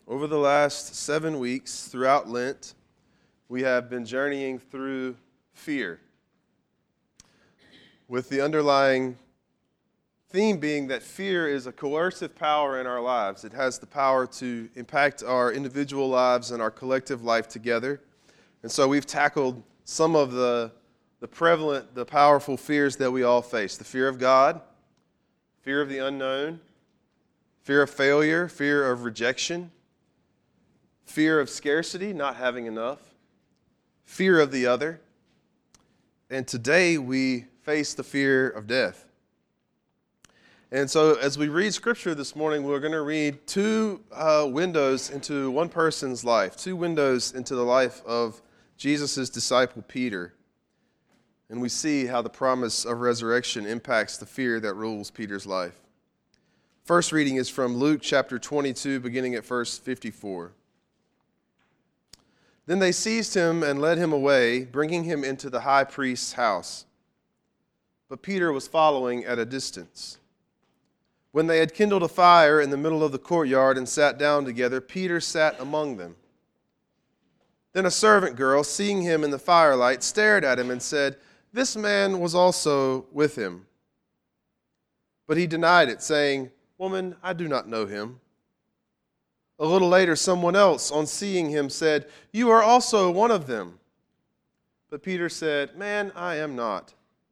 Over the last 7 weeks throughout Lent, we have been journeying through fear, with the underlying theme being that fear is a coercive power in our lives. It has the power to impact our individual lives and our collective life together. And so we've tackled some of the prevalent, the powerful fears that we all face. The fear of God, fear of the unknown, fear of failure, fear of rejection, fear of scarcity, not having enough, fear of the other. And today we face the fear of death. And so as we read Scripture this morning, we're going to read two windows into one person's life, two windows into the life of Jesus' disciple Peter. And we see how the promise of resurrection impacts the fear that rules Peter's life. First reading is from Luke chapter 22, beginning at verse 54. Then they seized him and led him away, bringing him into the high priest's house. But Peter was following at a distance. When they had kindled a fire in the middle of the courtyard and sat down together, Peter sat among them. Then a servant girl, seeing him in the firelight, stared at him and said, "This man was also with him." But he denied it, saying, "Woman, I do not know him." A little later, someone else, on seeing him, said, "You are also one of them." But Peter said, "Man, I am not."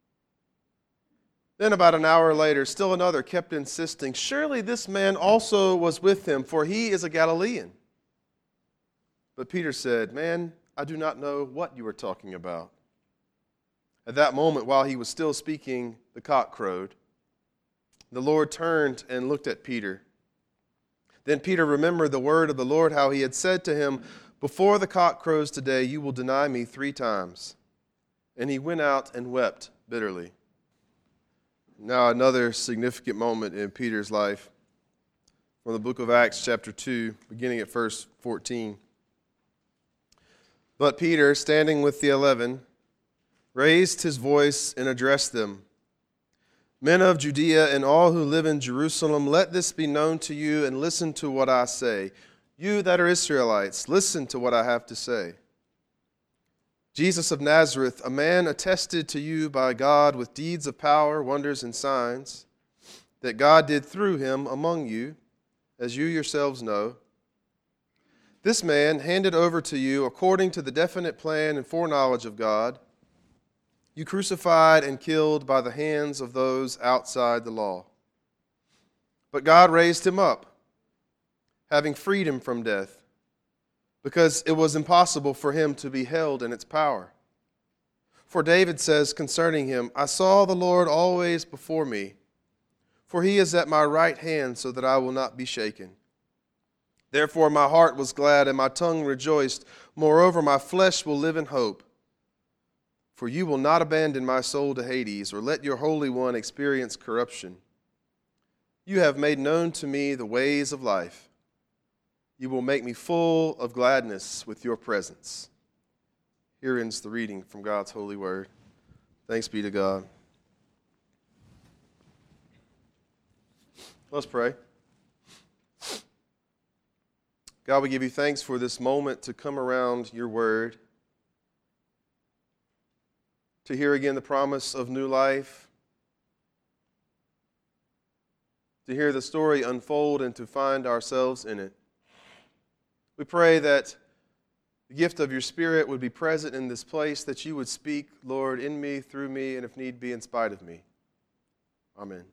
Then about an hour later, still another kept insisting, "Surely this man also was with him, for he is a Galilean." But Peter said, "Man, I do not know what you are talking about." At that moment, while he was still speaking, the cock crowed. The Lord turned and looked at Peter. Then Peter remembered the word of the Lord, how he had said to him, "Before the cock crows today, you will deny me 3 times." And he went out and wept bitterly. Now another significant moment in Peter's life, from the book of Acts chapter 2, beginning at verse 14. But Peter, standing with the 11, raised his voice and addressed them. "Men of Judea and all who live in Jerusalem, let this be known to you and listen to what I say. You that are Israelites, listen to what I have to say. Jesus of Nazareth, a man attested to you by God with deeds of power, wonders, and signs, that God did through him among you, as you yourselves know. This man handed over to you according to the definite plan and foreknowledge of God, you crucified and killed by the hands of those outside the law. But God raised him up, having freed him from death, because it was impossible for him to be held in its power. For David says concerning him, 'I saw the Lord always before me, for he is at my right hand, so that I will not be shaken. Therefore my heart was glad and my tongue rejoiced. Moreover, my flesh will live in hope. For you will not abandon my soul to Hades, or let your Holy One experience corruption. You have made known to me the ways of life. You will make me full of gladness with your presence.'" Here ends the reading from God's holy word. Thanks be to God. Let's pray. God, we give you thanks for this moment to come around your word, to hear again the promise of new life, to hear the story unfold and to find ourselves in it. We pray that the gift of your Spirit would be present in this place, that you would speak, Lord, in me, through me, and if need be, in spite of me. Amen.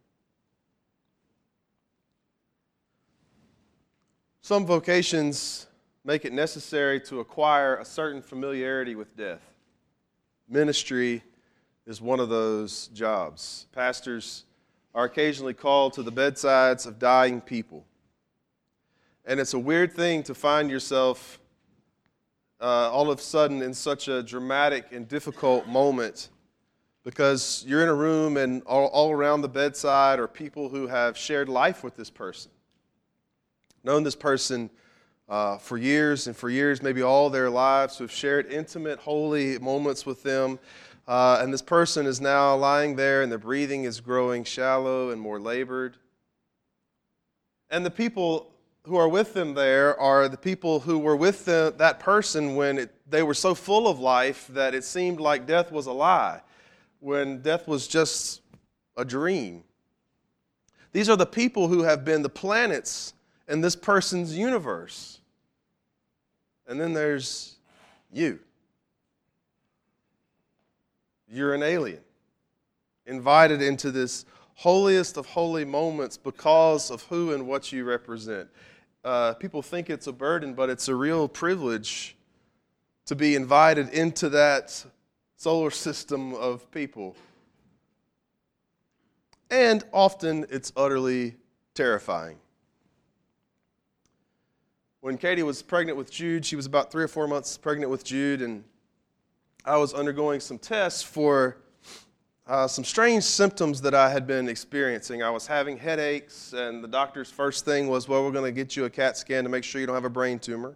Some vocations make it necessary to acquire a certain familiarity with death. Ministry is one of those jobs. Pastors are occasionally called to the bedsides of dying people. And it's a weird thing to find yourself all of a sudden in such a dramatic and difficult moment, because you're in a room and all around the bedside are people who have shared life with this person, known this person for years and for years, maybe all their lives, who have shared intimate, holy moments with them. And this person is now lying there and their breathing is growing shallow and more labored. And the people who are with them there are the people who were with that person when they were so full of life that it seemed like death was a lie, when death was just a dream. These are the people who have been the planets in this person's universe. And then there's you. You're an alien, invited into this holiest of holy moments because of who and what you represent. People think it's a burden, but it's a real privilege to be invited into that solar system of people. And often it's utterly terrifying. When Katie was pregnant with Jude, she was about 3 or 4 months pregnant with Jude, and I was undergoing some tests for some strange symptoms that I had been experiencing. I was having headaches, and the doctor's first thing was, well, we're going to get you a CAT scan to make sure you don't have a brain tumor.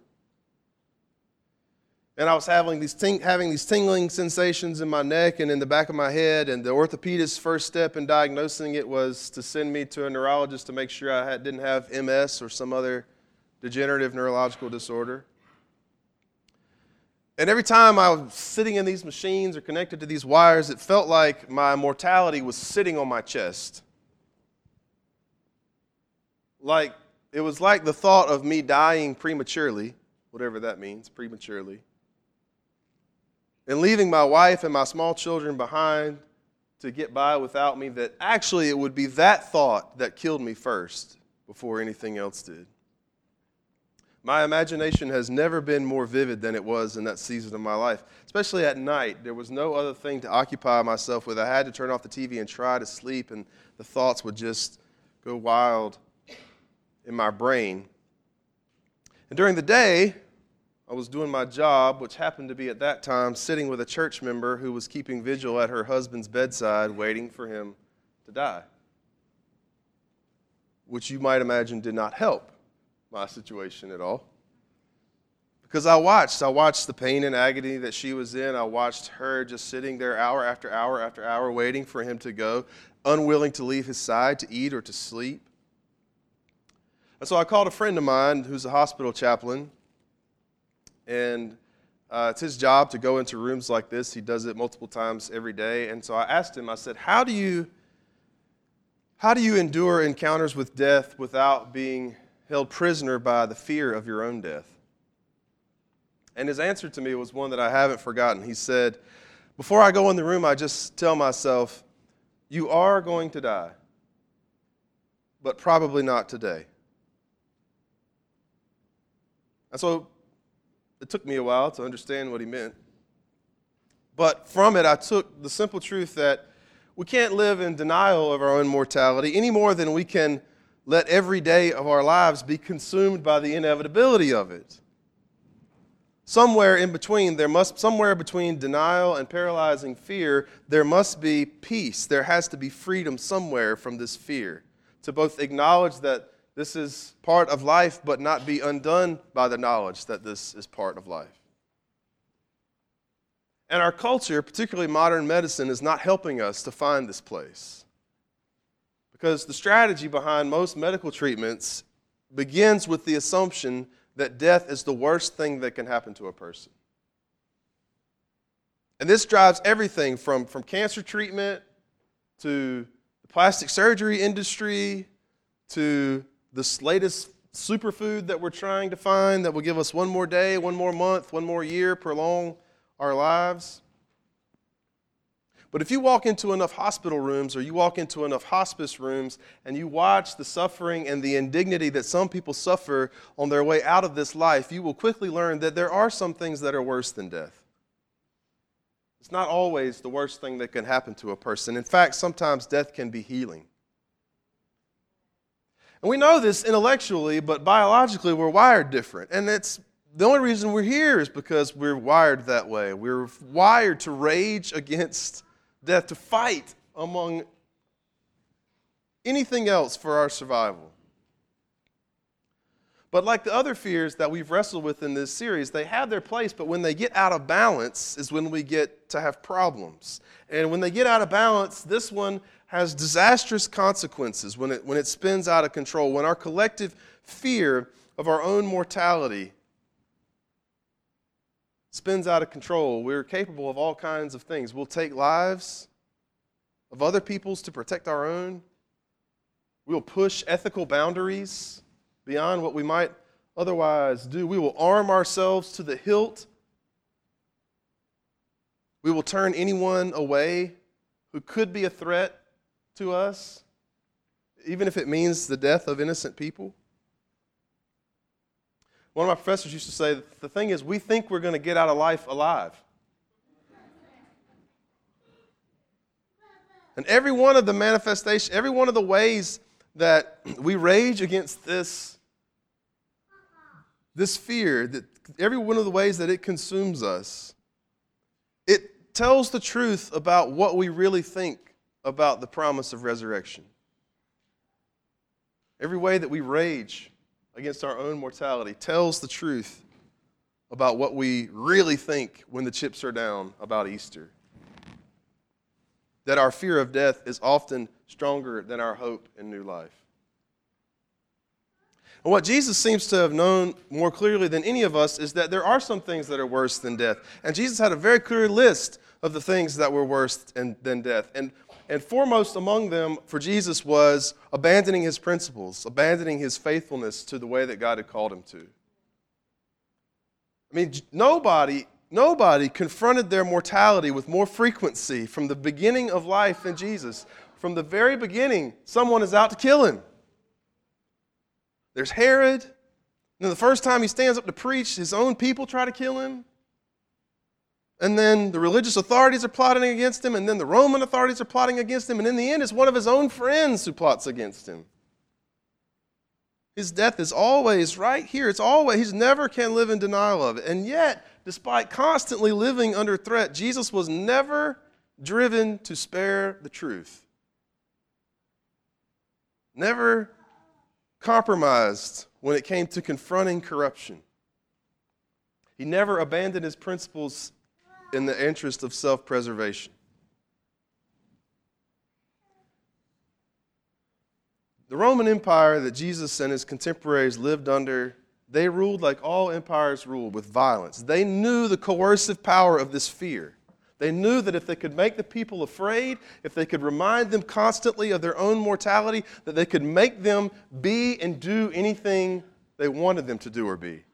And I was having these tingling sensations in my neck and in the back of my head, and the orthopedist's first step in diagnosing it was to send me to a neurologist to make sure I didn't have MS or some other degenerative neurological disorder. And every time I was sitting in these machines or connected to these wires, it felt like my mortality was sitting on my chest. It was like the thought of me dying prematurely, whatever that means, prematurely, and leaving my wife and my small children behind to get by without me, that actually it would be that thought that killed me first before anything else did. My imagination has never been more vivid than it was in that season of my life, especially at night. There was no other thing to occupy myself with. I had to turn off the TV and try to sleep, and the thoughts would just go wild in my brain. And during the day, I was doing my job, which happened to be at that time sitting with a church member who was keeping vigil at her husband's bedside, waiting for him to die, which you might imagine did not help my situation at all. Because I watched the pain and agony that she was in. I watched her just sitting there hour after hour after hour waiting for him to go, unwilling to leave his side to eat or to sleep. And so I called a friend of mine who's a hospital chaplain, and it's his job to go into rooms like this. He does it multiple times every day. And so I asked him, I said, how do you endure encounters with death without being held prisoner by the fear of your own death? And his answer to me was one that I haven't forgotten. He said, before I go in the room, I just tell myself, you are going to die, but probably not today. And so it took me a while to understand what he meant. But from it, I took the simple truth that we can't live in denial of our own mortality any more than we can let every day of our lives be consumed by the inevitability of it. Somewhere between denial and paralyzing fear, there must be peace. There has to be freedom somewhere from this fear, to both acknowledge that this is part of life, but not be undone by the knowledge that this is part of life. And our culture, particularly modern medicine, is not helping us to find this place. Because the strategy behind most medical treatments begins with the assumption that death is the worst thing that can happen to a person. And this drives everything from cancer treatment to the plastic surgery industry to this latest superfood that we're trying to find that will give us one more day, one more month, one more year, prolong our lives. But if you walk into enough hospital rooms or you walk into enough hospice rooms and you watch the suffering and the indignity that some people suffer on their way out of this life, you will quickly learn that there are some things that are worse than death. It's not always the worst thing that can happen to a person. In fact, sometimes death can be healing. And we know this intellectually, but biologically we're wired different. And it's the only reason we're here is because we're wired that way. We're wired to rage against death, to fight among anything else for our survival. But like the other fears that we've wrestled with in this series, they have their place, but when they get out of balance is when we get to have problems. And when they get out of balance, this one has disastrous consequences when it spins out of control. When our collective fear of our own mortality spins out of control. We're capable of all kinds of things. We'll take lives of other people's to protect our own. We'll push ethical boundaries beyond what we might otherwise do. We will arm ourselves to the hilt. We will turn anyone away who could be a threat to us, even if it means the death of innocent people. One of my professors used to say, the thing is, we think we're going to get out of life alive. And every one of the manifestations, every one of the ways that we rage against this fear, that every one of the ways that it consumes us, it tells the truth about what we really think about the promise of resurrection. Every way that we rage against our own mortality tells the truth about what we really think when the chips are down about Easter. That our fear of death is often stronger than our hope in new life. And what Jesus seems to have known more clearly than any of us is that there are some things that are worse than death. And Jesus had a very clear list of the things that were worse than death. And foremost among them for Jesus was abandoning his principles, abandoning his faithfulness to the way that God had called him to. I mean, nobody confronted their mortality with more frequency from the beginning of life than Jesus. From the very beginning, someone is out to kill him. There's Herod. And then the first time he stands up to preach, his own people try to kill him. And then the religious authorities are plotting against him, and then the Roman authorities are plotting against him, and in the end, it's one of his own friends who plots against him. His death is always right here. It's always, he never can live in denial of it. And yet, despite constantly living under threat, Jesus was never driven to spare the truth. Never compromised when it came to confronting corruption. He never abandoned his principles in the interest of self-preservation. The Roman Empire that Jesus and his contemporaries lived under, they ruled like all empires ruled, with violence. They knew the coercive power of this fear. They knew that if they could make the people afraid, if they could remind them constantly of their own mortality, that they could make them be and do anything they wanted them to do or be.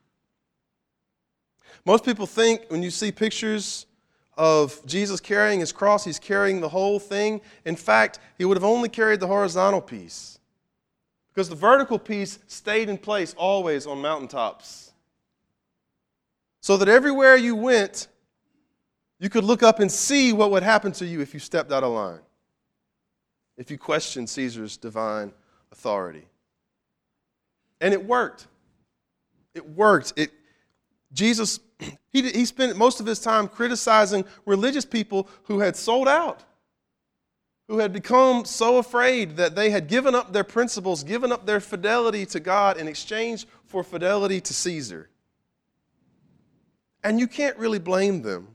Most people think when you see pictures of Jesus carrying his cross, he's carrying the whole thing. In fact, he would have only carried the horizontal piece, because the vertical piece stayed in place always on mountaintops. So that everywhere you went, you could look up and see what would happen to you if you stepped out of line, if you questioned Caesar's divine authority. And it worked. It worked. Jesus, he spent most of his time criticizing religious people who had sold out, who had become so afraid that they had given up their principles, given up their fidelity to God in exchange for fidelity to Caesar. And you can't really blame them,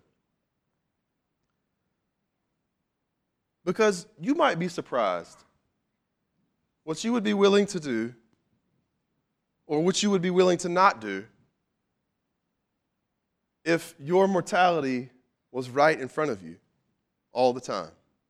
because you might be surprised what you would be willing to do or what you would be willing to not do if your mortality was right in front of you all the time.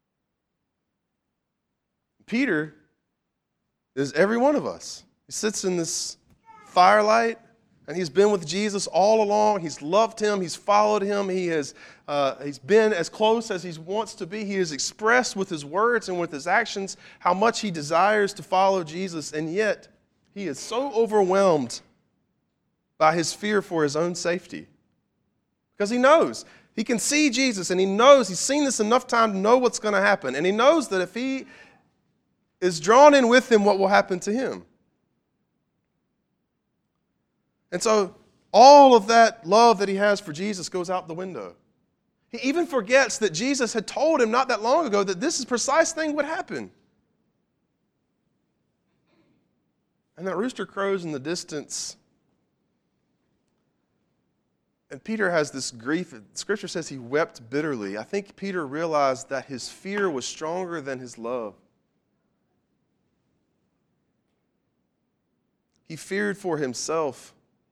Peter is every one of us. He sits in this firelight, and he's been with Jesus all along. He's loved him. He's followed him. He's been as close as he wants to be. He has expressed with his words and with his actions how much he desires to follow Jesus, and yet he is so overwhelmed by his fear for his own safety. Because he knows. He can see Jesus, and he knows, he's seen this enough time to know what's going to happen. And he knows that if he is drawn in with him, what will happen to him. And so all of that love that he has for Jesus goes out the window. He even forgets that Jesus had told him not that long ago that this precise thing would happen. And that rooster crows in the distance. And Peter has this grief. Scripture says he wept bitterly. I think Peter realized that his fear was stronger than his love. He feared for himself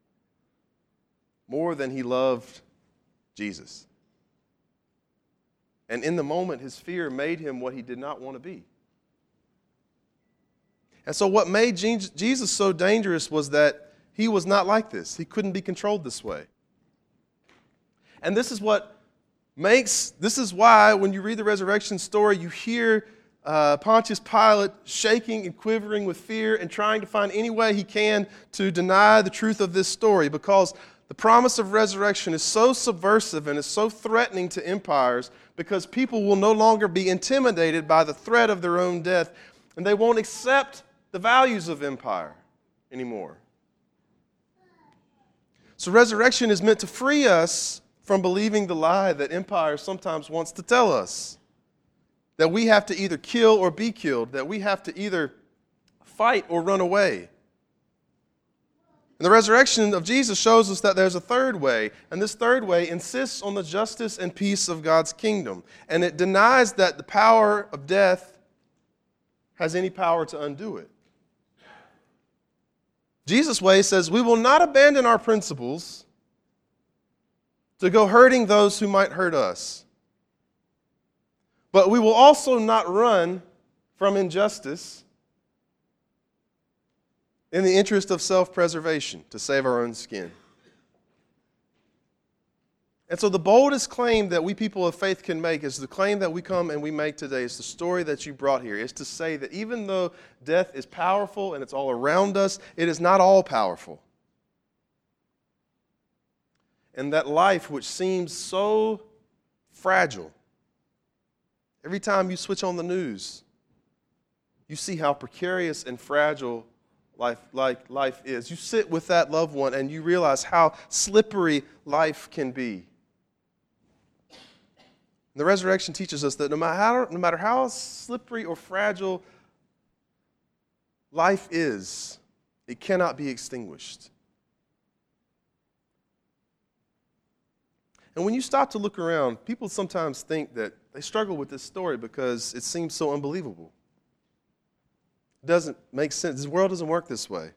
more than he loved Jesus. And in the moment, his fear made him what he did not want to be. And so what made Jesus so dangerous was that he was not like this. He couldn't be controlled this way. And this is why when you read the resurrection story, you hear Pontius Pilate shaking and quivering with fear and trying to find any way he can to deny the truth of this story, because the promise of resurrection is so subversive and is so threatening to empires, because people will no longer be intimidated by the threat of their own death, and they won't accept the values of empire anymore. So resurrection is meant to free us from believing the lie that empire sometimes wants to tell us, that we have to either kill or be killed, that we have to either fight or run away. And the resurrection of Jesus shows us that there's a third way, and this third way insists on the justice and peace of God's kingdom, and it denies that the power of death has any power to undo it. Jesus' way says we will not abandon our principles to go hurting those who might hurt us. But we will also not run from injustice in the interest of self-preservation to save our own skin. And so the boldest claim that we people of faith can make is the claim that we come and we make today. Is the story that you brought here. Is to say that even though death is powerful and it's all around us, it is not all powerful. And that life, which seems so fragile, every time you switch on the news, you see how precarious and fragile life is. You sit with that loved one and you realize how slippery life can be. The resurrection teaches us that no matter how slippery or fragile life is, it cannot be extinguished. And when you stop to look around, people sometimes think that they struggle with this story because it seems so unbelievable. It doesn't make sense. This world doesn't work this way.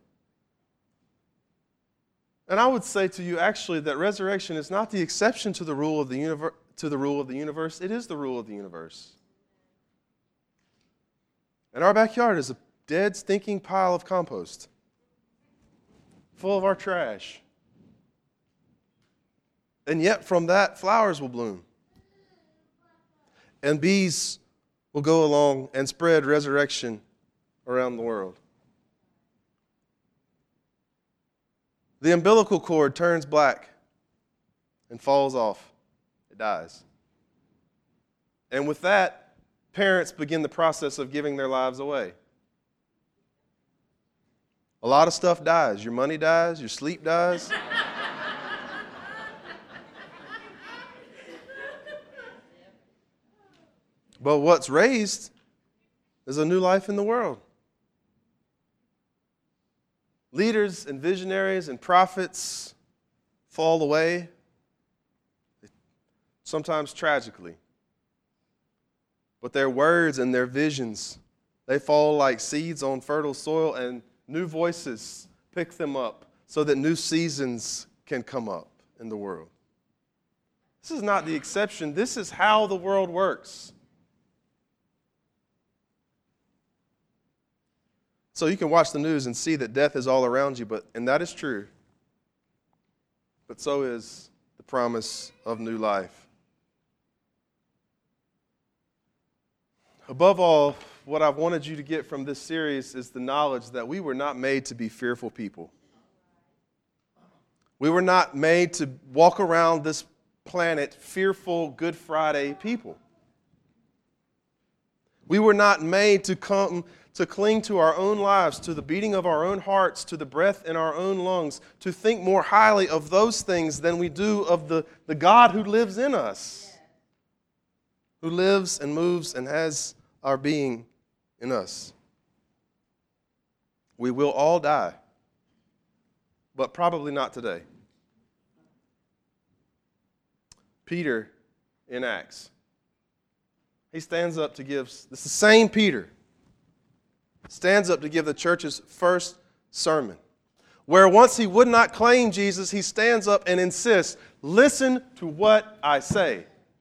And I would say to you, actually, that resurrection is not the exception to the rule of the universe. It is the rule of the universe. And our backyard is a dead, stinking pile of compost, full of our trash. And yet from that, flowers will bloom. And bees will go along and spread resurrection around the world. The umbilical cord turns black and falls off. It dies. And with that, parents begin the process of giving their lives away. A lot of stuff dies. Your money dies. Your sleep dies. But what's raised is a new life in the world. Leaders and visionaries and prophets fall away, sometimes tragically. But their words and their visions, they fall like seeds on fertile soil, and new voices pick them up so that new seasons can come up in the world. This is not the exception. This is how the world works. So you can watch the news and see that death is all around you, and that is true. But so is the promise of new life. Above all, what I've wanted you to get from this series is the knowledge that we were not made to be fearful people. We were not made to walk around this planet fearful Good Friday people. We were not made to cling to our own lives, to the beating of our own hearts, to the breath in our own lungs, to think more highly of those things than we do of the God who lives in us, who lives and moves and has our being in us. We will all die, but probably not today. Peter in Acts, he stands up to give, this is the same Peter, stands up to give the church's first sermon. where once he would not claim Jesus, he stands up and insists, listen to what I say.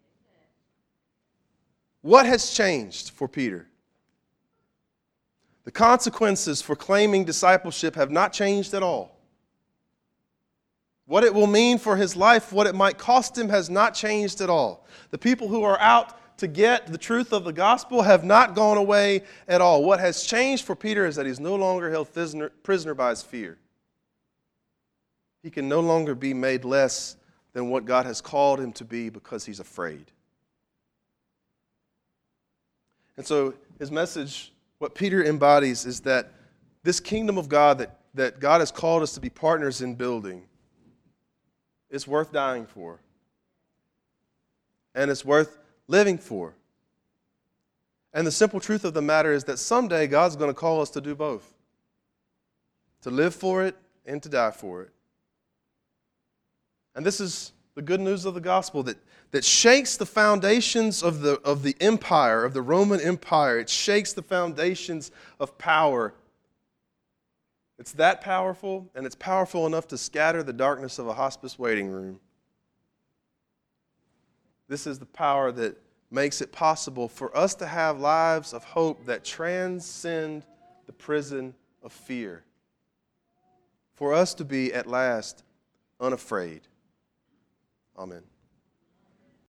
What has changed for Peter? The consequences for claiming discipleship have not changed at all. What it will mean for his life, what it might cost him, has not changed at all. The people who are out to get the truth of the gospel have not gone away at all. What has changed for Peter is that he's no longer held prisoner by his fear. He can no longer be made less than what God has called him to be because he's afraid. And so his message, what Peter embodies, is that this kingdom of God that God has called us to be partners in building, it's worth dying for. And it's worth living for. And the simple truth of the matter is that someday God's going to call us to do both. To live for it and to die for it. And this is the good news of the gospel that shakes the foundations of the empire, of the Roman Empire. It shakes the foundations of power. It's that powerful, and it's powerful enough to scatter the darkness of a hospice waiting room. This is the power that makes it possible for us to have lives of hope that transcend the prison of fear. For us to be, at last, unafraid. Amen.